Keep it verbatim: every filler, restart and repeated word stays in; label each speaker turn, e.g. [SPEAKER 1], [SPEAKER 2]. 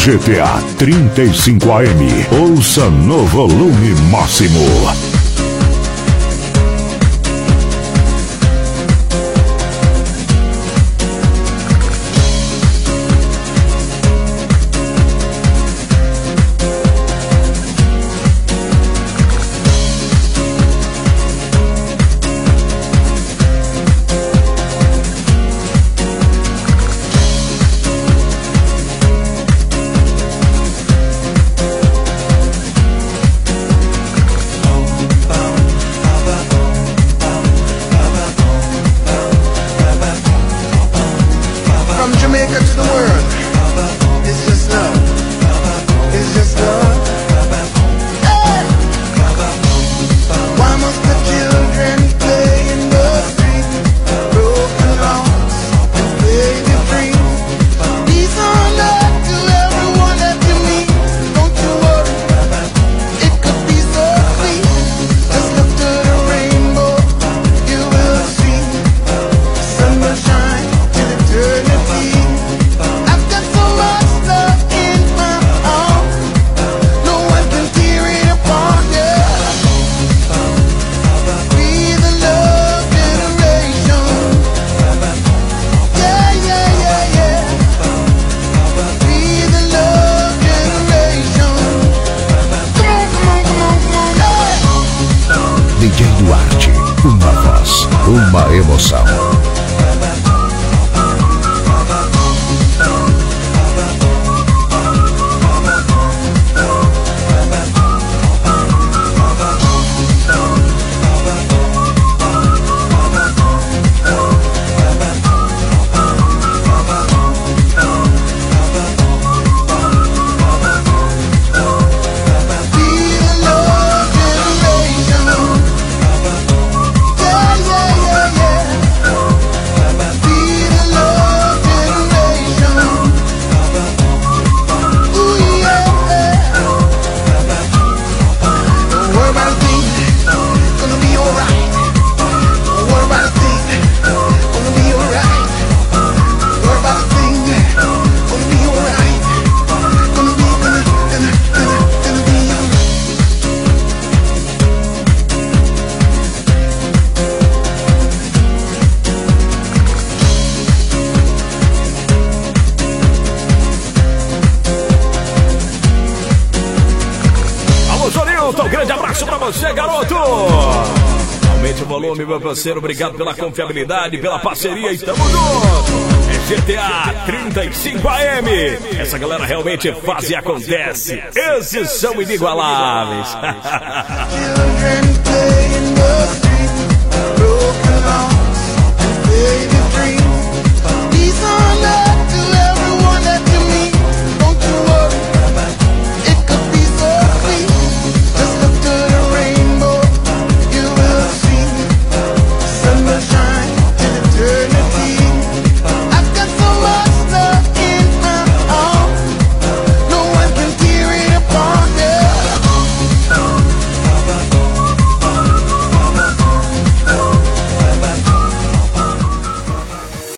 [SPEAKER 1] G T A trinta e cinco A M. Ouça no volume máximo. Uma emoção.
[SPEAKER 2] Um grande abraço pra você, garoto! Aumente o volume, meu parceiro. Obrigado pela confiabilidade, pela parceria. Estamos juntos! É G T A trinta e cinco A M. Essa galera realmente faz e acontece. Esses são inigualáveis.